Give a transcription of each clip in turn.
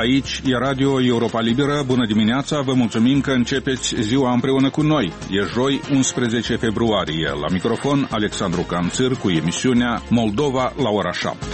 Aici e Radio Europa Liberă. Bună dimineața, vă mulțumim că începeți ziua împreună cu noi. E joi, 11 februarie. La microfon, Alexandru Canțir cu emisiunea Moldova la ora 7.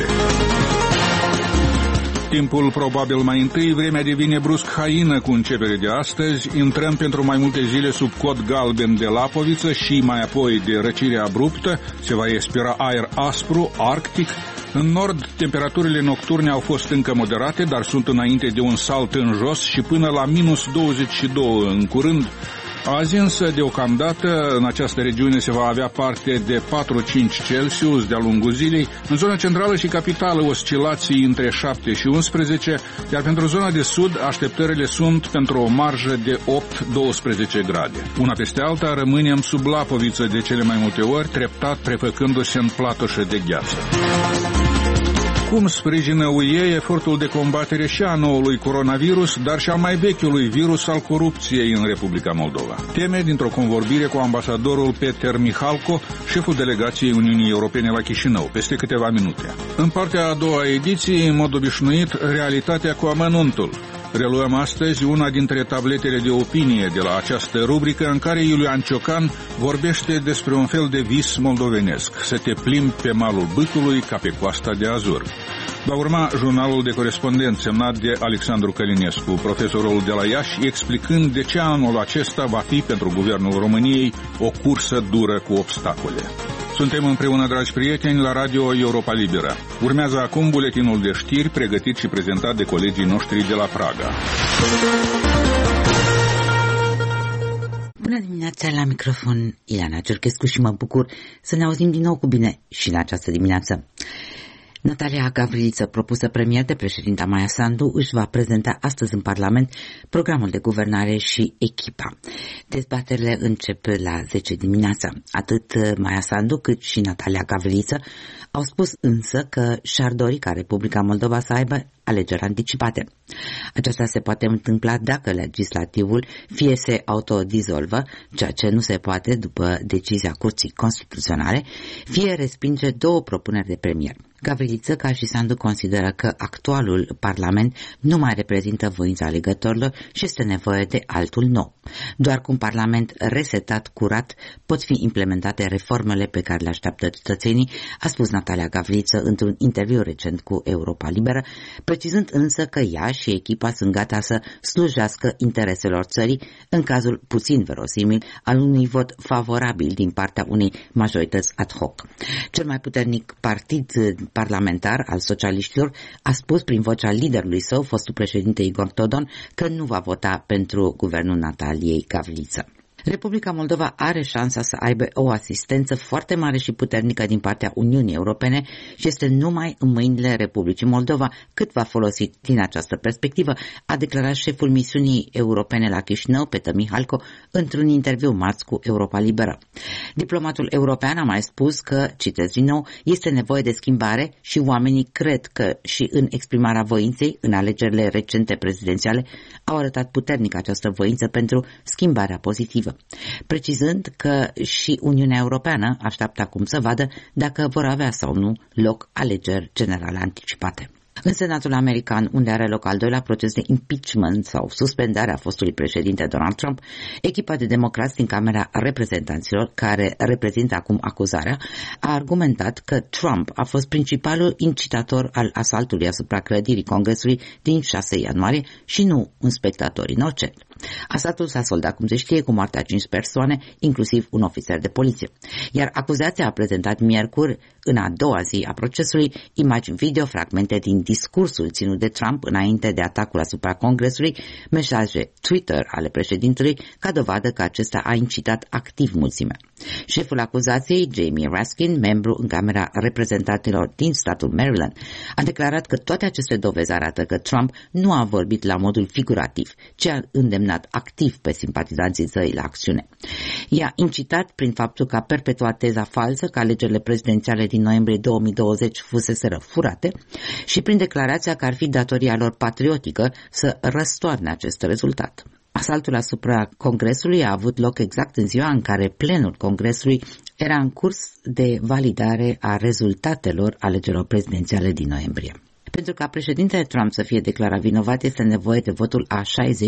Timpul probabil mai întâi, vremea devine brusc haină cu începere de astăzi. Intrăm pentru mai multe zile sub cod galben de lapoviță și mai apoi de răcire abruptă. Se va respira aer aspru, arctic. În nord, temperaturile nocturne au fost încă moderate, dar sunt înainte de un salt în jos și până la minus 22 în curând. Azi însă, deocamdată, în această regiune se va avea parte de 4-5 Celsius de-a lungul zilei, în zona centrală și capitală oscilații între 7 și 11, iar pentru zona de sud așteptările sunt pentru o marjă de 8-12 grade. Una peste alta rămânem sub lapoviță de cele mai multe ori, treptat prefăcându-se în platoșă de gheață. Cum sprijină UE efortul de combatere și a noului coronavirus, dar și al mai vechiului virus al corupției în Republica Moldova? Teme dintr-o convorbire cu ambasadorul Peter Mihalko, șeful delegației Uniunii Europene la Chișinău, peste câteva minute. În partea a doua ediție, în mod obișnuit, realitatea cu amănuntul. Reluăm astăzi una dintre tabletele de opinie de la această rubrică în care Iulian Ciocan vorbește despre un fel de vis moldovenesc, să te plimbi pe malul Bâcului ca pe coasta de Azur. Va urma jurnalul de corespondent semnat de Alexandru Călinescu, profesorul de la Iași, explicând de ce anul acesta va fi pentru Guvernul României o cursă dură cu obstacole. Suntem împreună, dragi prieteni, la Radio Europa Liberă. Urmează acum buletinul de știri pregătit și prezentat de colegii noștri de la Praga. Bună dimineața, la microfon Ileana Ciorchescu și mă bucur să ne auzim din nou cu bine și în această dimineață. Natalia Gavriliță, propusă premier de președinta Maia Sandu, își va prezenta astăzi în Parlament programul de guvernare și echipa. Dezbaterile încep la 10 dimineața. Atât Maia Sandu cât și Natalia Gavriliță au spus însă că și-ar dori ca Republica Moldova să aibă alegeri anticipate. Aceasta se poate întâmpla dacă legislativul fie se autodizolvă, ceea ce nu se poate după decizia Curții Constituționale, fie respinge două propuneri de premier. Gavriliță, ca și Sandu, consideră că actualul Parlament nu mai reprezintă voința alegătorilor și este nevoie de altul nou. Doar cu un Parlament resetat, curat, pot fi implementate reformele pe care le așteaptă cetățenii, a spus Natalia Gavriliță într-un interviu recent cu Europa Liberă, precizând însă că ea și echipa sunt gata să slujească intereselor țării în cazul puțin verosimil al unui vot favorabil din partea unei majorități ad hoc. Cel mai puternic partid parlamentar al socialiștilor a spus prin vocea liderului său, fostul președinte Igor Dodon, că nu va vota pentru guvernul Nataliei Gavriliță. Republica Moldova are șansa să aibă o asistență foarte mare și puternică din partea Uniunii Europene și este numai în mâinile Republicii Moldova cât va folosi din această perspectivă, a declarat șeful misiunii europene la Chișinău, Peter Mihalko, într-un interviu marți cu Europa Liberă. Diplomatul european a mai spus că, citez din nou, este nevoie de schimbare și oamenii cred că și în exprimarea voinței în alegerile recente prezidențiale au arătat puternic această voință pentru schimbarea pozitivă, precizând că și Uniunea Europeană așteaptă acum să vadă dacă vor avea sau nu loc alegeri generale anticipate. În Senatul American, unde are loc al doilea proces de impeachment sau suspendarea fostului președinte Donald Trump, echipa de democrați din Camera Reprezentanților, care reprezintă acum acuzarea, a argumentat că Trump a fost principalul incitator al asaltului asupra clădirii Congresului din 6 ianuarie și nu un spectator inocent. Asaltul s-a soldat, cum se știe, cu moartea 5 persoane, inclusiv un ofițer de poliție. Iar acuzația a prezentat miercuri, în a doua zi a procesului, imagini video, fragmente din discursul ținut de Trump înainte de atacul asupra Congresului, mesaje Twitter ale președintelui, ca dovadă că acesta a incitat activ mulțimea. Șeful acuzației, Jamie Raskin, membru în Camera Reprezentanților din statul Maryland, a declarat că toate aceste dovezi arată că Trump nu a vorbit la modul figurativ, ci a îndemnat activ pe simpatizanții săi la acțiune. I-a incitat prin faptul că a perpetuat teza falsă că alegerile prezidențiale din noiembrie 2020 fuseseră furate și prin declarația că ar fi datoria lor patriotică să răstoarne acest rezultat. Asaltul asupra Congresului a avut loc exact în ziua în care plenul Congresului era în curs de validare a rezultatelor alegerilor prezidențiale din noiembrie. Pentru ca președintele Trump să fie declarat vinovat, este nevoie de votul a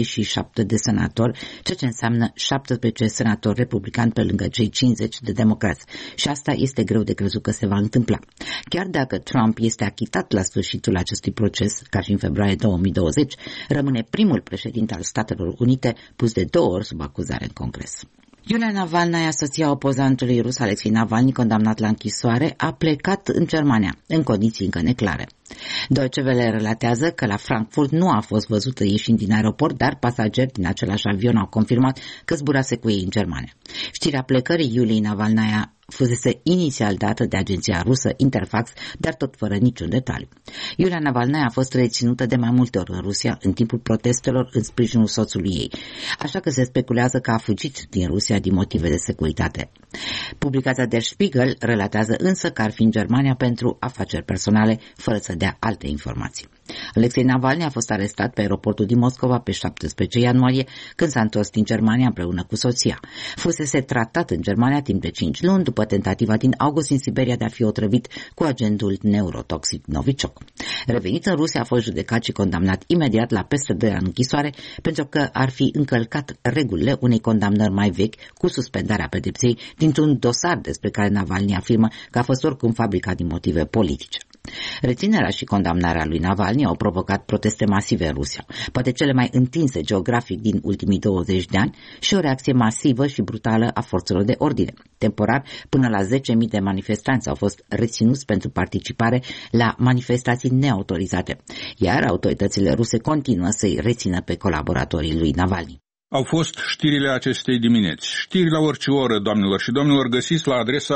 67 de senatori, ceea ce înseamnă 17 senatori republicani pe lângă cei 50 de democrați. Și asta este greu de crezut că se va întâmpla. Chiar dacă Trump este achitat la sfârșitul acestui proces, ca și în februarie 2020, rămâne primul președinte al Statelor Unite pus de 2 ori sub acuzare în Congres. Iulia Navalnaya, soția opozantului rus Alexei Navalny, condamnat la închisoare, a plecat în Germania, în condiții încă neclare. Deutsche Welle relatează că la Frankfurt nu a fost văzută ieșind din aeroport, dar pasageri din același avion au confirmat că zburase cu ei în Germania. Știrea plecării Iuliei Navalnaya fusese inițial dată de agenția rusă Interfax, dar tot fără niciun detaliu. Iulia Navalnaya a fost reținută de mai multe ori în Rusia în timpul protestelor în sprijinul soțului ei, așa că se speculează că a fugit din Rusia din motive de securitate. Publicația Der Spiegel relatează însă că ar fi în Germania pentru afaceri personale, fără să dea alte informații. Alexei Navalny a fost arestat pe aeroportul din Moscova pe 17 ianuarie, când s-a întors din Germania împreună cu soția. Fusese tratat în Germania timp de 5 luni după tentativa din august în Siberia de a fi otrăvit cu agentul neurotoxic Novichok. Revenit în Rusia, a fost judecat și condamnat imediat la peste 2 ani închisoare pentru că ar fi încălcat regulile unei condamnări mai vechi cu suspendarea pedepsei dintr-un dosar despre care Navalny afirmă că a fost oricum fabricat din motive politice. Reținerea și condamnarea lui Navalny au provocat proteste masive în Rusia, poate cele mai întinse geografic din ultimii 20 de ani, și o reacție masivă și brutală a forțelor de ordine. Temporar, până la 10.000 de manifestanți au fost reținuți pentru participare la manifestații neautorizate, iar autoritățile ruse continuă să-i rețină pe colaboratorii lui Navalny. Au fost știrile acestei dimineți. Știri la orice oră, doamnelor și domnilor, găsiți la adresa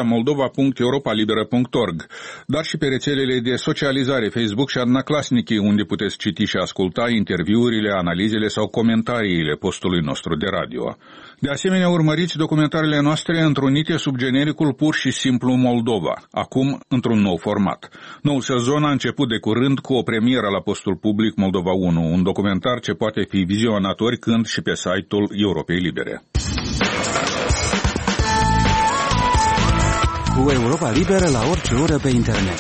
moldova.europalibera.org, dar și pe rețelele de socializare Facebook și Odnoklassniki, unde puteți citi și asculta interviurile, analizele sau comentariile postului nostru de radio. De asemenea, urmăriți documentarele noastre întrunite sub genericul pur și simplu Moldova, acum într-un nou format. Noul sezon a început de curând cu o premieră la postul public Moldova 1, un documentar ce poate fi vizionat oricând și pe site-ul Europei Libere. Cu Europa Liberă la orice oră pe internet.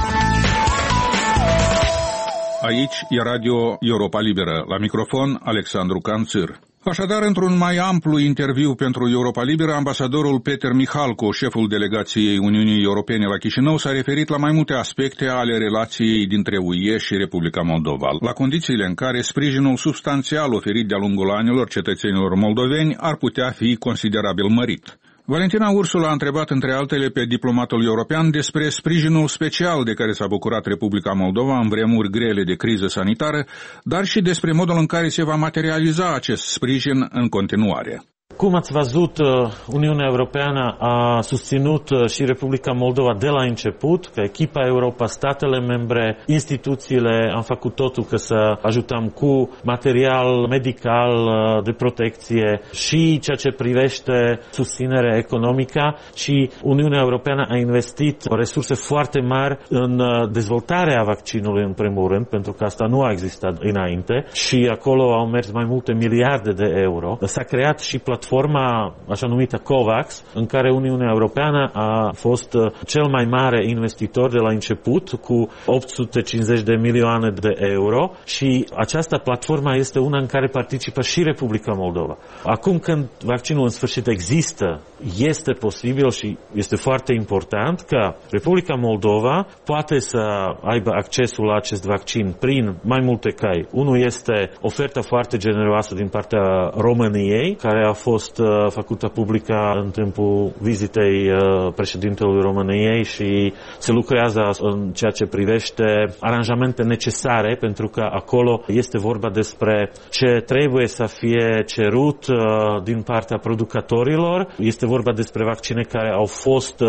Aici e Radio Europa Liberă. La microfon, Alexandru Canțir. Așadar, într-un mai amplu interviu pentru Europa Liberă, ambasadorul Peter Mihalko, șeful delegației Uniunii Europene la Chișinău, s-a referit la mai multe aspecte ale relației dintre UE și Republica Moldova, la condițiile în care sprijinul substanțial oferit de-a lungul anilor cetățenilor moldoveni ar putea fi considerabil mărit. Valentina Ursula a întrebat, între altele, pe diplomatul european despre sprijinul special de care s-a bucurat Republica Moldova în vremuri grele de criză sanitară, dar și despre modul în care se va materializa acest sprijin în continuare. Cum ați văzut, Uniunea Europeană a susținut și Republica Moldova de la început, că echipa Europa, statele membre, instituțiile, am făcut totul ca să ajutăm cu material medical de protecție și ceea ce privește susținerea economică, și Uniunea Europeană a investit resurse foarte mari în dezvoltarea vaccinului în primul rând, pentru că asta nu a existat înainte, și acolo au mers mai multe miliarde de euro. S-a creat și platforma așa numită COVAX, în care Uniunea Europeană a fost cel mai mare investitor de la început, cu 850 de milioane de euro, și această platformă este una în care participă și Republica Moldova. Acum, când vaccinul în sfârșit există, este posibil și este foarte important că Republica Moldova poate să aibă accesul la acest vaccin prin mai multe căi. Unul este oferta foarte generoasă din partea României, care a fost făcută publică în timpul vizitei președintelui României, și se lucrează în ceea ce privește aranjamente necesare, pentru că acolo este vorba despre ce trebuie să fie cerut din partea producătorilor. Este vorba despre vaccine care au fost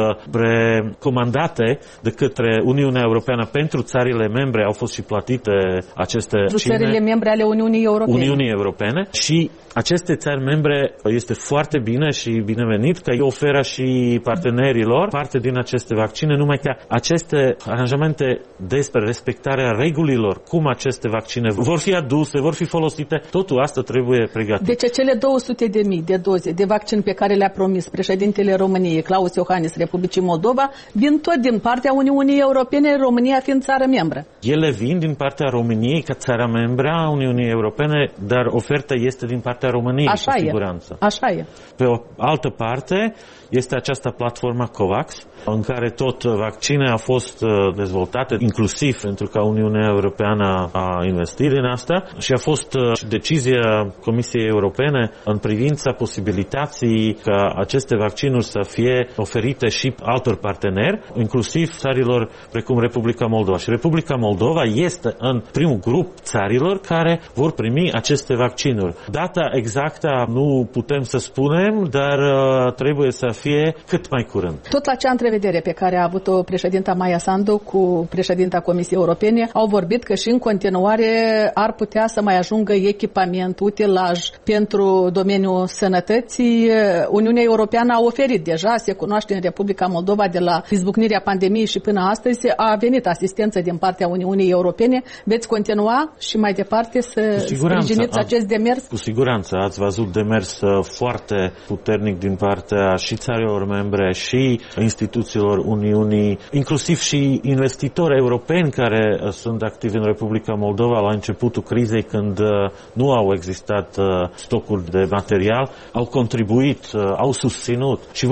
recomandate de către Uniunea Europeană pentru țările membre, au fost și plătite aceste vaccine. Țările membre ale Uniunii Europene. Și aceste țări membre este foarte bine și binevenit că îi oferă și partenerilor parte din aceste vaccine, numai că aceste aranjamente despre respectarea regulilor, cum aceste vaccine vor fi aduse, vor fi folosite, totul asta trebuie pregătit. Deci cele 200.000 de doze de vaccin pe care le-a promis președintele României, Klaus Iohannis, Republicii Moldova, vin tot din partea Uniunii Europene, România fiind țară membră. Ele vin din partea României ca țară membră a Uniunii Europene, dar oferta este din partea României, Așa cu e. siguranță. Așa e. Pe o altă parte, este această platformă COVAX, în care tot vaccine a fost dezvoltate, inclusiv pentru că Uniunea Europeană a investit în asta și a fost decizia Comisiei Europene în privința posibilității ca aceste vaccinuri să fie oferite și altor parteneri, inclusiv țărilor precum Republica Moldova. Și Republica Moldova este în primul grup țărilor care vor primi aceste vaccinuri. Data exactă nu putem să spunem, dar trebuie să fie cât mai curând. Tot la acea întrevedere pe care a avut-o președinta Maia Sandu cu președinta Comisiei Europene, au vorbit că și în continuare ar putea să mai ajungă echipament, utilaj pentru domeniul sănătății. Uniunea Europeană a oferit deja, se cunoaște în Republica Moldova de la izbucnirea pandemiei și până astăzi a venit asistență din partea Uniunii Europene. Veți continua și mai departe să sprijiniți acest demers? Cu siguranță. Ați văzut demers foarte puternic din partea și țărilor membre și instituțiilor Uniunii, inclusiv și investitori europeni care sunt activi în Republica Moldova la începutul crizei, când nu au existat stocuri de material, au contribuit, au susținut și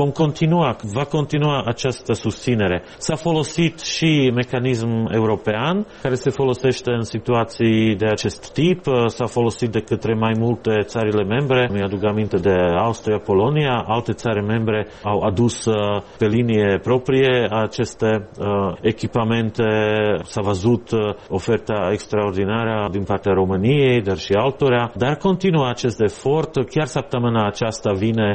va continua această susținere. S-a folosit și mecanism european care se folosește în situații de acest tip, s-a folosit de către mai multe țările membre, mi-aduc aminte de Austria, Polonia, alte țări membre au adus pe linie proprie aceste echipamente, s-a văzut oferta extraordinară din partea României, dar și altora, dar continuă acest efort. Chiar săptămâna aceasta vine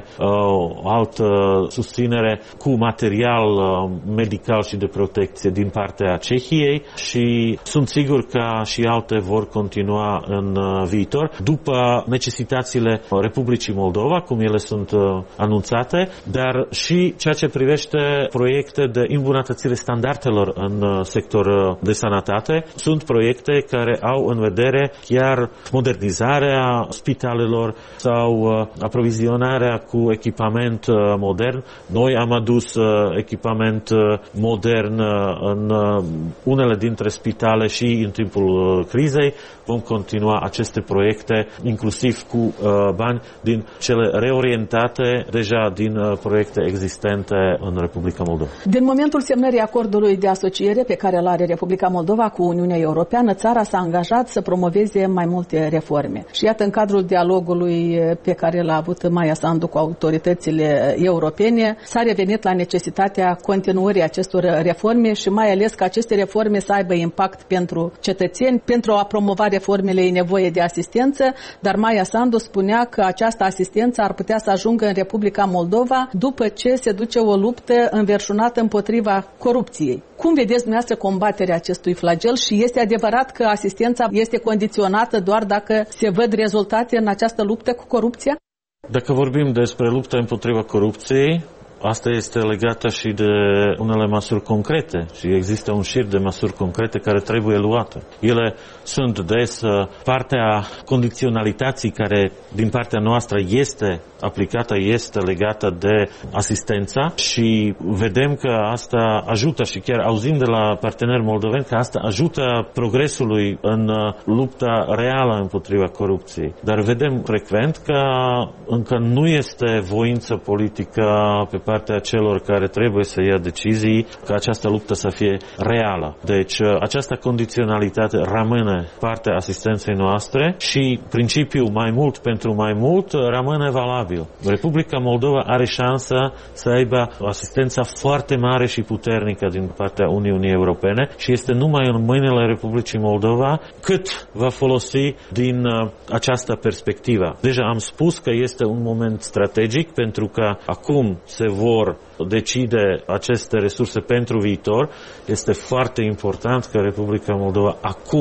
o altă susținere cu material medical și de protecție din partea Cehiei și sunt sigur că și alte vor continua în viitor după necesitățile Republicii Moldova, cum ele sunt anunțate, dar și ceea ce privește proiecte de îmbunătățire standardelor în sector de sănătate. Sunt proiecte care au în vedere chiar modernizarea spitalelor sau aprovizionarea cu echipament modern. Noi am adus echipament modern în unele dintre spitale și în timpul crizei. Vom continua aceste proiecte, inclusiv cu bani din cele reorientate deja din proiecte existente în Republica Moldova. Din momentul semnării acordului de asociere pe care îl are Republica Moldova cu Uniunea Europeană, țara s-a angajat să promoveze mai multe reforme. Și iată, în cadrul dialogului pe care l-a avut Maia Sandu cu autoritățile europene, s-a revenit la necesitatea continuării acestor reforme și mai ales că aceste reforme să aibă impact pentru cetățeni. Pentru a promova reformele e nevoie de asistență, dar Maia Sandu spunea că această asistență ar putea să ajungă în Republica Moldova după ce se duce o luptă înverșunată împotriva corupției. Cum vedeți dumneavoastră combaterea acestui flagel și este adevărat că asistența este condiționată doar dacă se văd rezultate în această luptă cu corupția? Dacă vorbim despre lupta împotriva corupției, asta este legată și de unele măsuri concrete și există un șir de măsuri concrete care trebuie luate. Ele sunt des partea condiționalității care din partea noastră este aplicată, este legată de asistența și vedem că asta ajută și chiar auzim de la parteneri moldoveni că asta ajută progresului în lupta reală împotriva corupției. Dar vedem frecvent că încă nu este voință politică pe partea celor care trebuie să ia decizii ca această luptă să fie reală. Deci această condiționalitate rămâne partea asistenței noastre și principiul mai mult pentru mai mult rămâne valabil. Republica Moldova are șansa să aibă o asistență foarte mare și puternică din partea Uniunii Europene și este numai în mâinile Republicii Moldova cât va folosi din această perspectivă. Deja am spus că este un moment strategic pentru că acum se vor decide aceste resurse pentru viitor. Este foarte important că Republica Moldova acum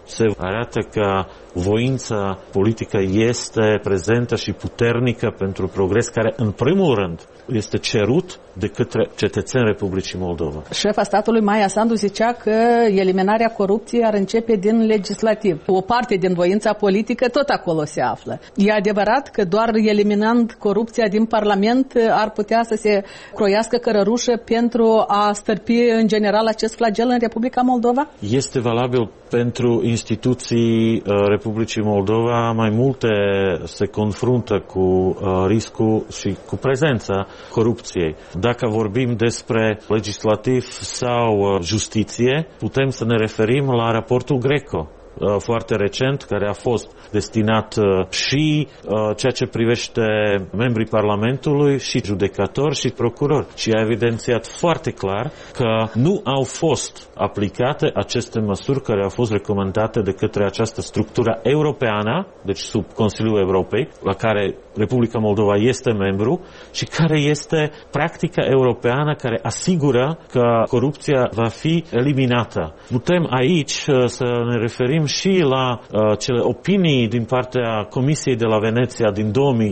se arată că voința politică este prezentă și puternică pentru progres, care în primul rând este cerut de către cetățenii Republicii Moldova. Șefa statului Maia Sandu zicea că eliminarea corupției ar începe din legislativ. O parte din voința politică tot acolo se află. E adevărat că doar eliminând corupția din Parlament ar putea să se croiască cărărușă pentru a stârpi în general acest flagel în Republica Moldova? Este valabil pentru instituții Republicii Moldova. Mai multe se confruntă cu riscul și cu prezența corupției. Dacă vorbim despre legislativ sau justiție, putem să ne referim la raportul Greco, foarte recent, care a fost destinat și ceea ce privește membrii Parlamentului, și judecători și procurori. Și a evidențiat foarte clar că nu au fost aplicate aceste măsuri care au fost recomandate de către această structură europeană, deci sub Consiliul Europei, la care Republica Moldova este membru și care este practica europeană care asigură că corupția va fi eliminată. Putem aici să ne referim și la cele opinii din partea Comisiei de la Veneția din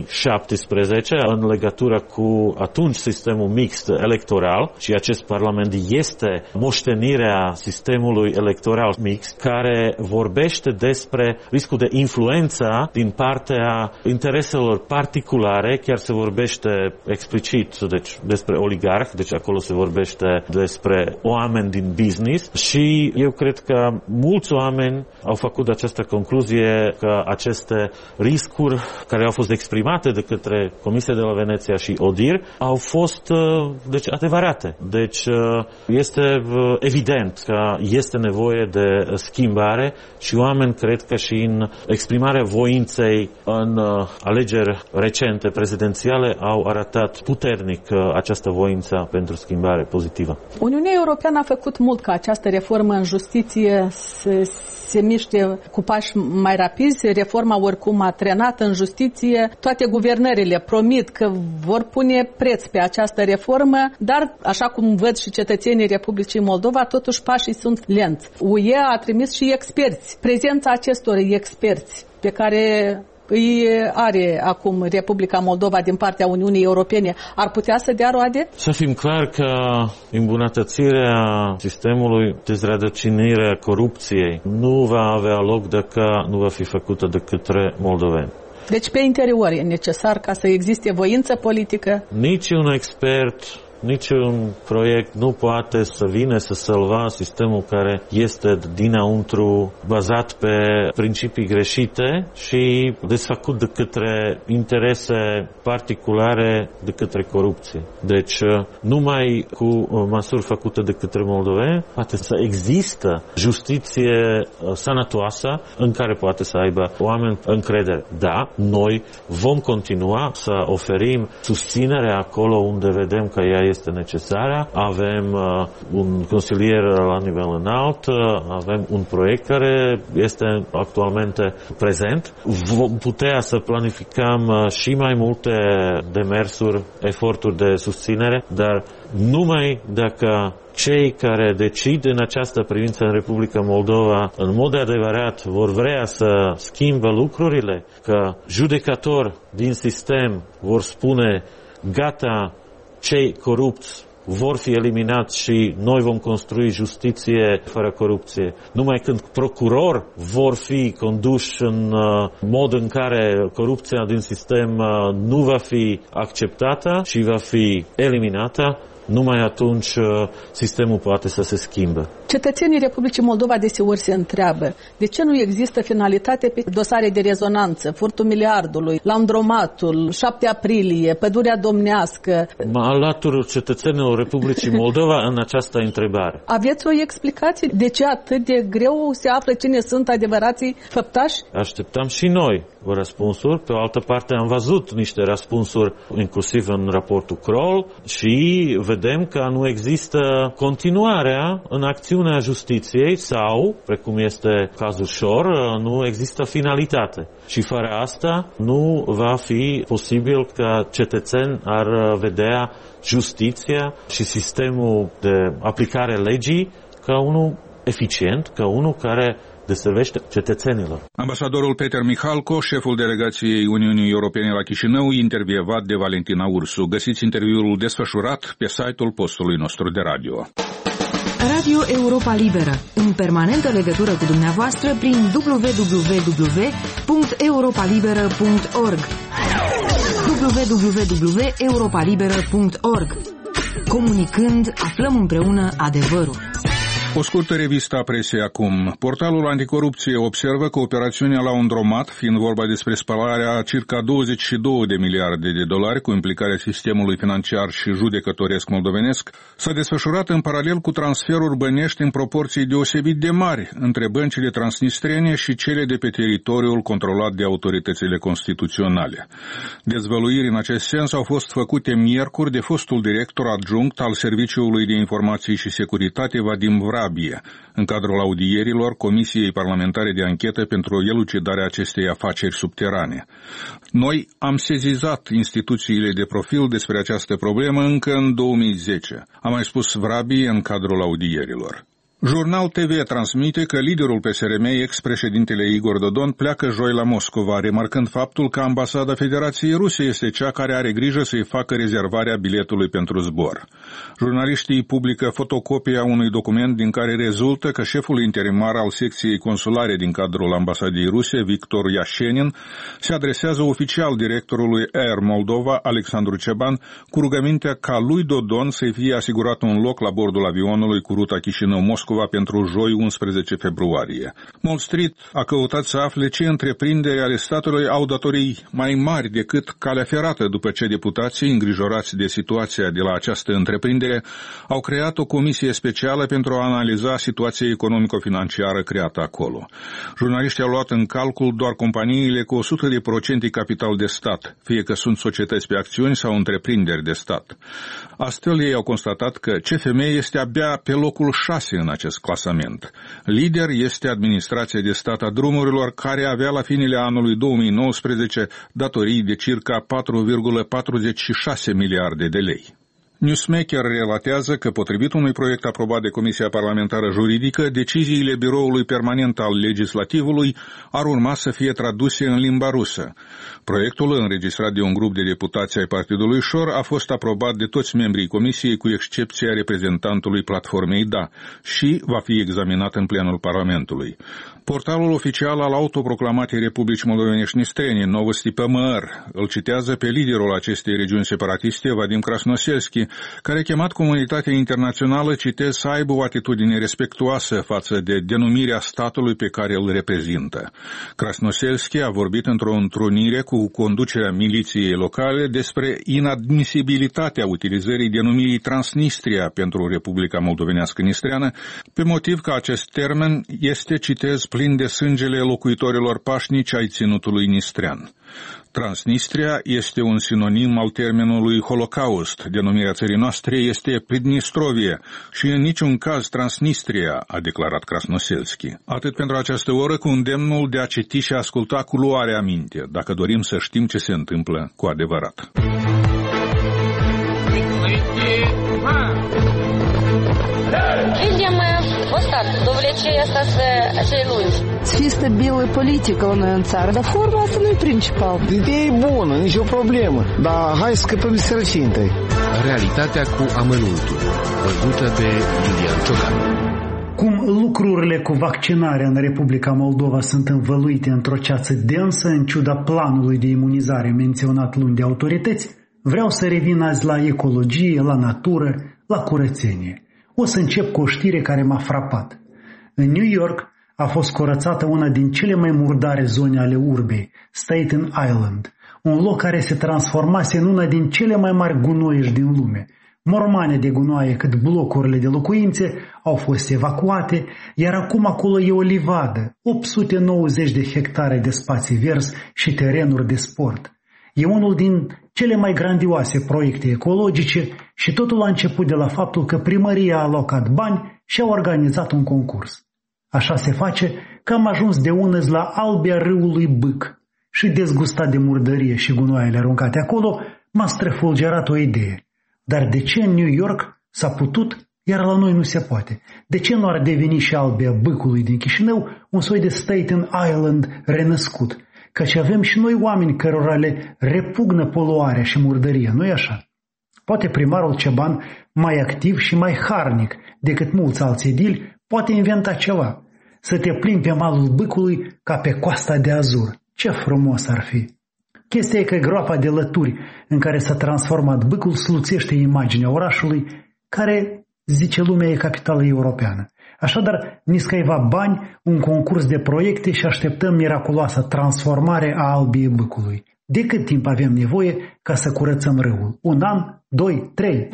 2017 în legătură cu atunci sistemul mixt electoral, și acest parlament este moștenirea sistemului electoral mixt, care vorbește despre riscul de influență din partea intereselor particulare, chiar se vorbește explicit despre oligarhi, deci acolo se vorbește despre oameni din business, și eu cred că mulți oameni au făcut această concluzie că aceste riscuri care au fost exprimate de către Comisia de la Veneția și ODIHR au fost adevărate. Deci este evident că este nevoie de schimbare și oameni cred că și în exprimarea voinței în alegeri recente prezidențiale au arătat puternic această voință pentru schimbare pozitivă. Uniunea Europeană a făcut mult ca această reformă în justiție să se miște cu pași mai rapizi. Reforma oricum a trenat în justiție. Toate guvernările promit că vor pune preț pe această reformă, dar, așa cum văd și cetățenii Republicii Moldova, totuși pașii sunt lenți. UE a trimis și experți. Prezența acestor experți pe care îi are acum Republica Moldova din partea Uniunii Europene ar putea să dea roade? Să fim clar că îmbunătățirea sistemului, dezrădăcinirea corupției nu va avea loc dacă nu va fi făcută de către moldoveni. Deci pe interior e necesar ca să existe voință politică? Nici un expert, niciun proiect nu poate să vină să salva sistemul care este dinăuntru bazat pe principii greșite și desfăcut de către interese particulare, de către corupție. Deci numai cu măsuri făcute de către moldoveni poate să există justiție sănătoasă în care poate să aibă oameni încredere. Da, noi vom continua să oferim susținere acolo unde vedem că ea este necesară. Avem un consilier la nivel înalt, avem un proiect care este actualmente prezent. Vom putea să planificăm și mai multe demersuri, eforturi de susținere, dar numai dacă cei care decid în această privință în Republica Moldova în mod adevărat vor vrea să schimbe lucrurile, că judecători din sistem vor spune gata, cei corupți vor fi eliminați și noi vom construi justiție fără corupție. Numai când procurori vor fi conduși în mod în care corupția din sistem nu va fi acceptată și va fi eliminată, numai atunci sistemul poate să se schimbe. Cetățenii Republicii Moldova deseori se întreabă de ce nu există finalitate pe dosare de rezonanță, furtul miliardului, Landromatul, 7 aprilie, Pădurea Domnească. Mă alătur cetățenilor Republicii Moldova în această întrebare. Aveți o explicație de ce atât de greu se află cine sunt adevărații făptași? Așteptam și noi răspunsuri. Pe o altă parte am văzut niște răspunsuri inclusiv în raportul Kroll și vedem că nu există continuarea în acțiunea justiției sau, precum este cazul Șor, nu există finalitate. Și fără asta nu va fi posibil ca cetățeni ar vedea justiția și sistemul de aplicare legii ca unul eficient, ca unul care deservește cetățenilor. Ambasadorul Peter Mihalko, șeful delegației Uniunii Europene la Chișinău, intervievat de Valentina Ursu. Găsiți interviul desfășurat pe site-ul postului nostru de radio. Radio Europa Liberă, în permanentă legătură cu dumneavoastră prin www.europalibera.org www.europalibera.org. Comunicând, aflăm împreună adevărul. O scurtă revistă a presei acum. Portalul Anticorupție observă că operațiunea Laundromat, fiind vorba despre spălarea circa 22 de miliarde de dolari cu implicarea sistemului financiar și judecătoresc moldovenesc, s-a desfășurat în paralel cu transferuri bănești în proporții deosebit de mari între băncile transnistrene și cele de pe teritoriul controlat de autoritățile constituționale. Dezvăluiri în acest sens au fost făcute miercuri de fostul director adjunct al Serviciului de Informații și Securitate, Vadim Vrabie, în cadrul audierilor Comisiei Parlamentare de Anchetă pentru elucidarea acestei afaceri subterane. Noi am sezizat instituțiile de profil despre această problemă încă în 2010, a mai spus Vrabie în cadrul audierilor. Jurnal TV transmite că liderul PSRM, ex-președintele Igor Dodon, pleacă joi la Moscova, remarcând faptul că ambasada Federației Ruse este cea care are grijă să-i facă rezervarea biletului pentru zbor. Jurnaliștii publică fotocopia unui document din care rezultă că șeful interimar al secției consulare din cadrul ambasadei ruse, Victor Iașenin, se adresează oficial directorului Air Moldova, Alexandru Ceban, cu rugămintea ca lui Dodon să-i fie asigurat un loc la bordul avionului cu ruta Chișinău-Moscova pentru joi 11 februarie. Wall Street a căutat să afle ce întreprinderi ale statului au datorii mai mari decât calea ferată, după ce deputații, îngrijorați de situația de la această întreprindere, au creat o comisie specială pentru a analiza situația economico-financiară creată acolo. Jurnaliștii au luat în calcul doar companiile cu 100% capital de stat, fie că sunt societăți pe acțiuni sau întreprinderi de stat. Astfel, ei au constatat că CFM este abia pe locul 6 în acest clasament. Lider este Administrația de Stat a Drumurilor, care avea la finele anului 2019 datorii de circa 4,46 miliarde de lei. Newsmaker relatează că, potrivit unui proiect aprobat de Comisia Parlamentară Juridică, deciziile Biroului Permanent al Legislativului ar urma să fie traduse în limba rusă. Proiectul, înregistrat de un grup de deputați ai Partidului Șor, a fost aprobat de toți membrii Comisiei, cu excepția reprezentantului platformei DA, și va fi examinat în plenul Parlamentului. Portalul oficial al autoproclamatei Republici Moldovenești Nistrene, Novosti PMR, îl citează pe liderul acestei regiuni separatiste, Vadim Krasnoselski, care a chemat comunitatea internațională, citez, să aibă o atitudine respectuoasă față de denumirea statului pe care îl reprezintă. Krasnoselski a vorbit într-o întrunire cu conducerea miliției locale despre inadmisibilitatea utilizării denumirii Transnistria pentru Republica Moldovenească Nistreană, pe motiv că acest termen este, citez, plin de sângele locuitorilor pașnici ai ținutului nistrean. Transnistria este un sinonim al termenului Holocaust. Denumirea țării noastre este Pridnistrovie și în niciun caz Transnistria, a declarat Krasnoselski. Atât pentru această oră, cu îndemnul de a citi și a asculta cu luare aminte, dacă dorim să știm ce se întâmplă cu adevărat. Să fie stabilă politică la noi în țară, dar forma asta nu e principal. Ideea e bună, nicio problemă, dar hai să scăpăm de sărăcie întâi. Realitatea cu amănuntul, văzută de Iulian Ciocan. Cum lucrurile cu vaccinarea în Republica Moldova sunt învăluite într-o ceață densă, în ciuda planului de imunizare menționat luni de autorități, vreau să revin azi la ecologie, la natură, la curățenie. O să încep cu o știre care m-a frapat. În New York a fost curățată una din cele mai murdare zone ale urbei, Staten Island, un loc care se transformase în una din cele mai mari gunoiești din lume. Mormane de gunoaie cât blocurile de locuințe au fost evacuate, iar acum acolo e o livadă, 890 de hectare de spații verzi și terenuri de sport. E unul din cele mai grandioase proiecte ecologice și totul a început de la faptul că primăria a alocat bani și a organizat un concurs. Așa se face că am ajuns de unăzi la albia râului Bâc și, dezgustat de murdărie și gunoaiele aruncate acolo, m-a străfulgerat o idee. Dar de ce în New York s-a putut, iar la noi nu se poate. De ce nu ar deveni și Albia Bâcului din Chișinău un soi de Staten Island renăscut? Căci avem și noi oameni cărora le repugnă poluarea și murdăria, nu-i așa? Poate primarul Ceban, mai activ și mai harnic decât mulți alți edili, poate inventa ceva. Să te plimbi pe malul Bâcului ca pe coasta de Azur. Ce frumos ar fi! Chestia e că groapa de lături în care s-a transformat Bâcul sluțește imaginea orașului, care, zice lumea, e capitală europeană. Așadar, ni scăiva bani, un concurs de proiecte și așteptăm miraculoasa transformare a Albiei Bâcului. De cât timp avem nevoie ca să curățăm râul? 1 an? 2? 3?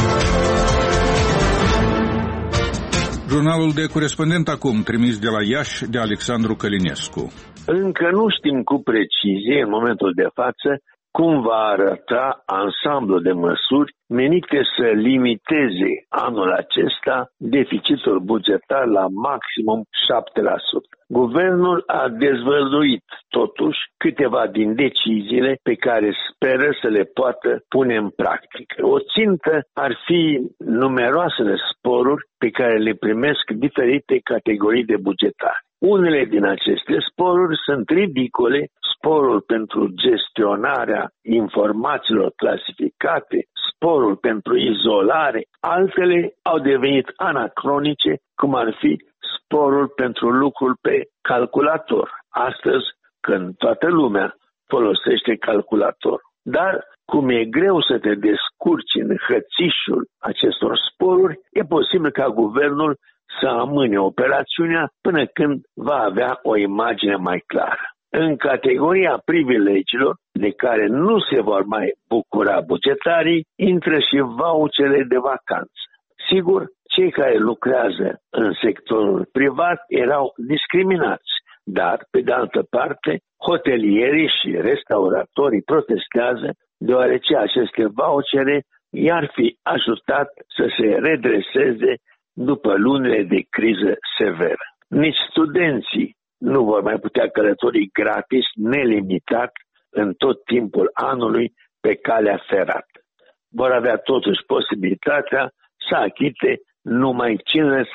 Jurnalul de corespondent acum, trimis de la Iași de Alexandru Călinescu. Încă nu știm cu precizie, în momentul de față, cum va arăta ansamblul de măsuri menite să limiteze anul acesta deficitul bugetar la maximum 7%. Guvernul a dezvăluit totuși câteva din deciziile pe care speră să le poată pune în practică. O țintă ar fi numeroasele sporuri pe care le primesc diferite categorii de bugetari. Unele din aceste sporuri sunt ridicole, sporul pentru gestionarea informațiilor clasificate, sporul pentru izolare, altele au devenit anacronice, cum ar fi sporul pentru lucrul pe calculator. Astăzi, când toată lumea folosește calculator. Dar, cum e greu să te descurci în hățișul acestor sporuri, e posibil ca guvernul să amâne operațiunea până când va avea o imagine mai clară. În categoria privilegiilor, de care nu se vor mai bucura bugetarii, intră și vouchere de vacanță. Sigur, cei care lucrează în sectorul privat erau discriminați, dar, pe de altă parte, hotelierii și restauratorii protestează, deoarece aceste vouchere i-ar fi ajutat să se redreseze după lunile de criză severă. Nici studenții nu vor mai putea călători gratis, nelimitat, în tot timpul anului pe calea ferată. Vor avea totuși posibilitatea să achite numai 50%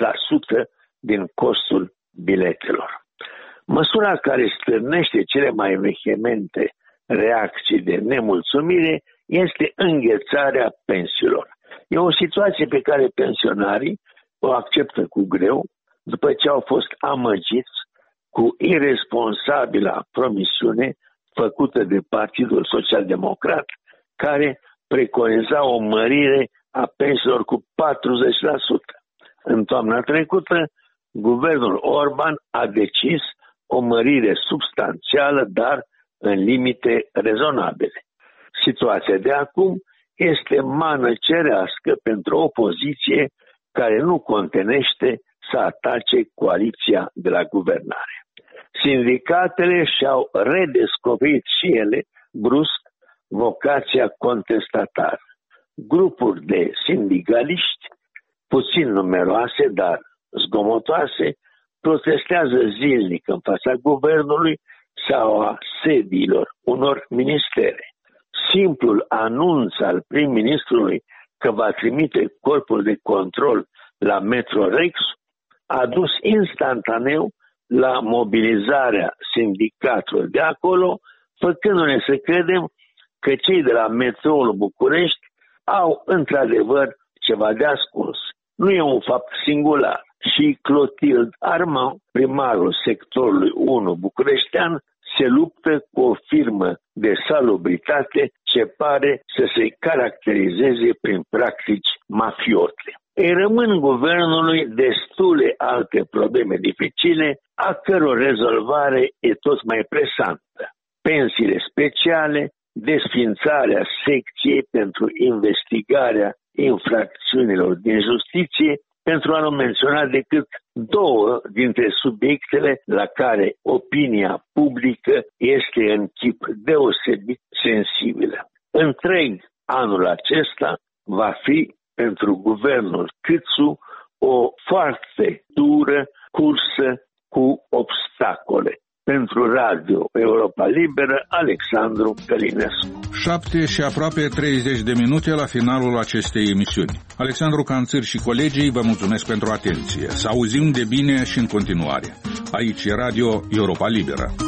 din costul biletelor. Măsura care stârnește cele mai vehemente reacții de nemulțumire este înghețarea pensiilor. E o situație pe care pensionarii o acceptă cu greu, după ce au fost amăgiți cu iresponsabila promisiune făcută de Partidul Social-Democrat, care preconiza o mărire a pensiilor cu 40%. În toamna trecută, guvernul Orban a decis o mărire substanțială, dar în limite rezonabile. Situația de acum este mană cerească pentru o opoziție care nu contenește să atace coaliția de la guvernare. Sindicatele și-au redescoperit și ele, brusc, vocația contestatară. Grupuri de sindicaliști, puțin numeroase, dar zgomotoase, protestează zilnic în fața guvernului sau a sediilor unor ministere. Simplul anunț al prim-ministrului că va trimite corpul de control la Metrorex a dus instantaneu la mobilizarea sindicatelor de acolo, făcându-ne să credem că cei de la Metroul București au într-adevăr ceva de ascuns. Nu e un fapt singular. Și Clotilde Armand, primarul sectorului 1 bucureștean, se luptă cu o firmă de salubritate ce pare să se caracterizeze prin practici mafiote. Îi rămân guvernului destule alte probleme dificile, a căror rezolvare e tot mai presantă. Pensiile speciale, desființarea secției pentru investigarea infracțiunilor din justiție, pentru a nu menționa decât 2 dintre subiectele la care opinia publică este în chip deosebit sensibilă. Întreg anul acesta va fi pentru guvernul Câțu o foarte dură cursă cu obstacole. pentru Radio Europa Liberă, Alexandru Călinescu. 7 și aproape 30 de minute la finalul acestei emisiuni. Alexandru Canțir și colegii vă mulțumesc pentru atenție. Să auzim de bine și în continuare. Aici e Radio Europa Liberă.